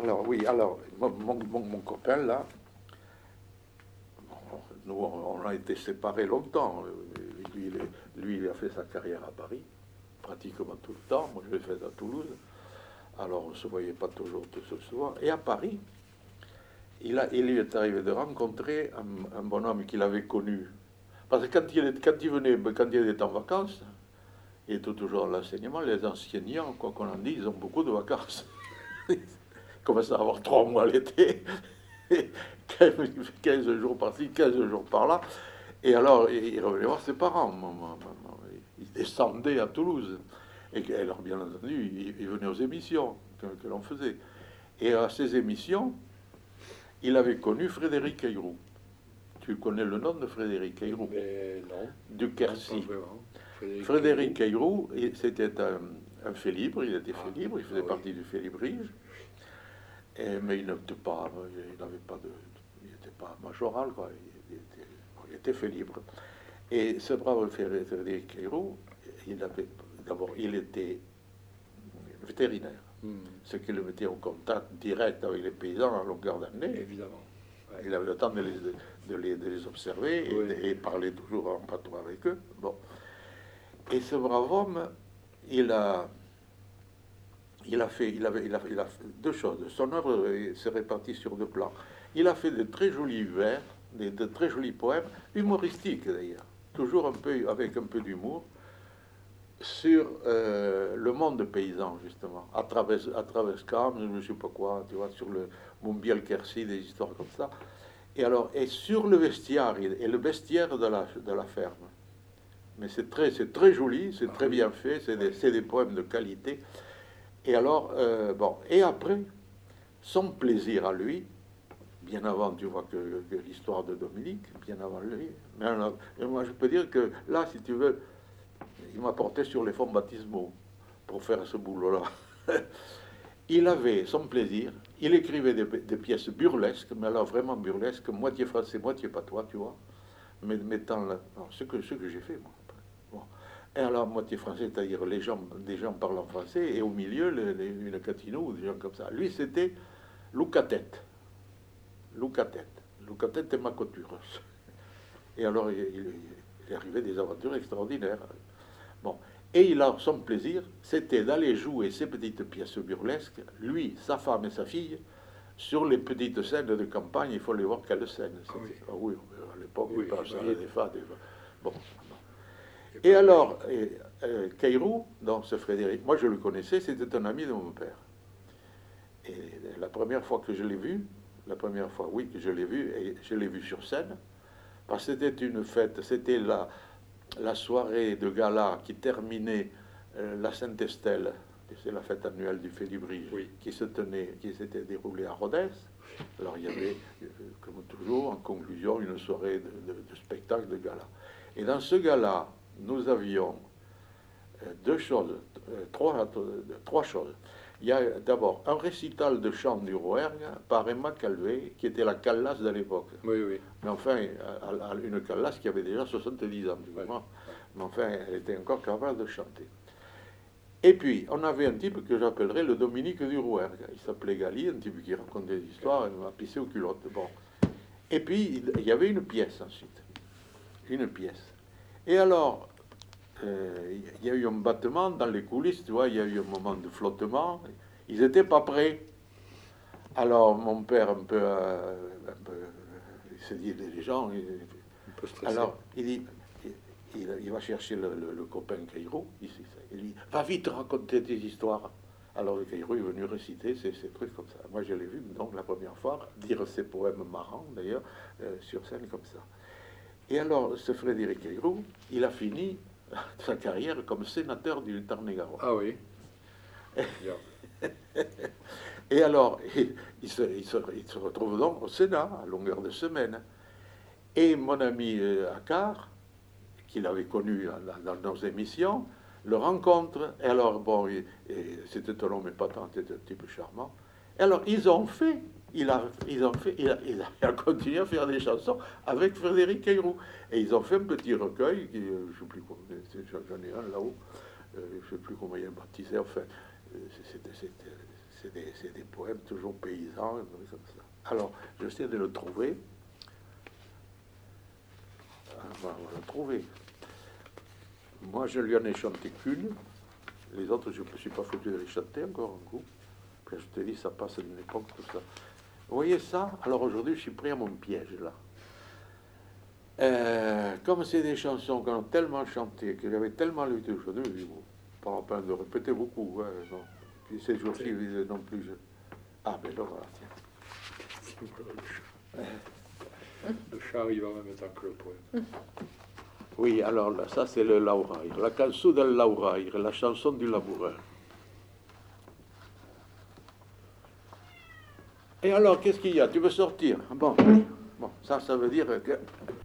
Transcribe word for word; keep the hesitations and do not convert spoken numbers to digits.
Alors, oui, alors, mon, mon, mon- mon copain, là, bon, nous, on, on a été séparés longtemps. Lui il, est- lui, il a fait sa carrière à Paris, pratiquement tout le temps. Moi, je l'ai fait à Toulouse. Alors, on ne se voyait pas toujours tout ce soir. Et à Paris, il, a, il lui est arrivé de rencontrer un, un bonhomme qu'il avait connu. Parce que quand il, est- quand il venait, quand il était en vacances, il était toujours à l'enseignement, les enseignants, quoi qu'on en dise, ils ont beaucoup de vacances. Ils commencent à avoir trois mois l'été, quinze jours par-ci, quinze jours par-là. Et alors, il revenait voir ses parents. Il descendait à Toulouse. Et alors, bien entendu, il, il venait aux émissions que, que l'on faisait. Et à ces émissions, il avait connu Frédéric Ayroux. Tu connais le nom de Frédéric Ayroux? Mais non, Du non, pas Quercy. vraiment. Frédéric Frédéric Ayrault. Ayroux, c'était un, un félibre, il était Ah, félibre, il ah faisait oui. partie du félibrige, et- mais il n'était pas, il n'avait pas de, il n'était pas majoral, quoi. Il, il était, il était félibre. Et ce brave Frédéric Ayroux, il avait, d'abord, il était vétérinaire, Hmm, ce qui le mettait en contact direct avec les paysans à longueur d'année. évidemment. Ouais. Il avait le temps de les, de les, de les observer et, Oui. de- et parler toujours en patois avec eux. Bon. Et ce brave homme, il a, il a fait, il avait, il a, il a fait deux choses. Son œuvre se répartit sur deux plans. Il a fait de très jolis vers, de, de très jolis poèmes, humoristiques d'ailleurs, toujours un peu avec un peu d'humour, sur euh, le monde paysan justement, à travers, à travers Cam, je ne sais pas quoi, tu vois, sur le Montbiel Quercy, des histoires comme ça. Et alors, et sur le vestiaire, et le vestiaire de la, de la ferme. Mais c'est très, c'est très joli, c'est Ah très oui. bien fait, c'est des, Ouais. c'est des poèmes de qualité. Et alors, euh, bon, et après, son plaisir à lui, bien avant, tu vois, que, que l'histoire de Dominique, bien avant lui, mais alors, et moi je peux dire que là, si tu veux, il m'a porté sur les fonds baptismaux pour faire ce boulot-là. Il avait son plaisir, il écrivait des, des pièces burlesques, mais alors vraiment burlesques, moitié français, moitié patois, tu vois, mais mettant là, non, ce que, ce que j'ai fait, moi. Bon. Et alors, moitié français, c'est-à-dire les gens, des gens parlant français, et au milieu, les, les, une Catino ou des gens comme ça. Lui, c'était Loucatet. Loucatet. Loucatet et Macoture. Et alors, il, il, il arrivait des aventures extraordinaires. Bon. Et il a son plaisir, c'était d'aller jouer ces petites pièces burlesques, lui, sa femme et sa fille, sur les petites scènes de campagne. Il faut les voir quelles scènes. Ah oui. Ah oui, à l'époque, Oui, il bah, passait des fois. Des... Bon. y a Et pas de alors, magie. et, euh, Cayrou, donc ce Frédéric, moi je le connaissais, c'était un ami de mon père. Et la première fois que je l'ai vu, la première fois, oui, que je l'ai vu, et je l'ai vu sur scène, parce que c'était une fête, c'était la, la soirée de gala qui terminait euh, la Sainte-Estelle, c'est la fête annuelle du Félibrige, Oui. qui se tenait, qui s'était déroulée à Rodez. Alors il y avait, euh, comme toujours, en conclusion, une soirée de, de, de spectacle, de gala. Et dans ce gala, nous avions euh, deux choses, euh, trois, euh, trois choses. Il y a d'abord un récital de chant du Rouergue par Emma Calvé, qui était la Callasse de l'époque. Oui, oui. Mais enfin, à- à une Callasse qui avait déjà soixante-dix ans, du Ouais. moment. Mais enfin, elle était encore capable de chanter. Et puis, on avait un type que j'appellerais le Dominique du Rouergue. Il s'appelait Gali, un type qui racontait des histoires, il m'a pissé aux culottes. Bon. Et puis, il y avait une pièce ensuite. Une pièce. Et alors, euh, il y a eu un battement dans les coulisses, tu vois, il y a eu un moment de flottement. Ils n'étaient pas prêts. Alors, mon père, un peu, euh, un peu il s'est dit, les gens, il- Un peu stressé. alors, il dit, il, il- il va chercher le, le- le copain Cairo, ici, il dit, va vite raconter tes histoires. Alors le Cairo est venu réciter ces, ces trucs comme ça. Moi, je l'ai vu, donc, la première fois, dire ces poèmes marrants, d'ailleurs, euh, sur scène comme ça. Et alors, ce Frédéric Cairo, il a fini sa carrière comme sénateur du Tarn-et-Garonne. Ah oui. Bien. Et alors, il, il se, il se- il se retrouve donc au Sénat, à longueur de semaine. Et mon ami euh, Accard, qu'il avait connu dans, dans nos émissions, le rencontre. Et alors, bon, il- et c'était un homme épatant, c'était un type charmant. Et alors, ils ont fait, il a, ils ont fait, il a, il a- il a continué à faire des chansons avec Frédéric Cayrou. Et ils ont fait un petit recueil, qui, euh, je ne sais plus comment, j'en ai un là-haut, euh, je ne sais plus comment il est baptisé, enfin, euh, c'était, c'était, c'est des, c'est des poèmes toujours paysans, comme ça. Alors, j'essaie de le trouver. Ah, ben, on va le trouver. Moi, je lui en ai chanté qu'une. Les autres, je ne me suis pas foutu de les chanter encore un coup. Puis je te dis, ça passe d'une époque, tout ça. Vous voyez ça? Alors aujourd'hui, je suis pris à mon piège, là. Euh, comme c'est des chansons qu'on a tellement chantées, que j'avais tellement l'habitude aujourd'hui, je dis, bon, pas la peine de répéter beaucoup. Hein, non. Puis ces jours-ci, non plus. Je... Ah, ben là, voilà, tiens. Le chat arrive en même temps que le poème. Oui, alors là, ça c'est le lauraire, la canzone del lauraire, la chanson du laboureur. Et alors, qu'est-ce qu'il y a? Tu veux sortir? Bon, bon, ça, ça veut dire que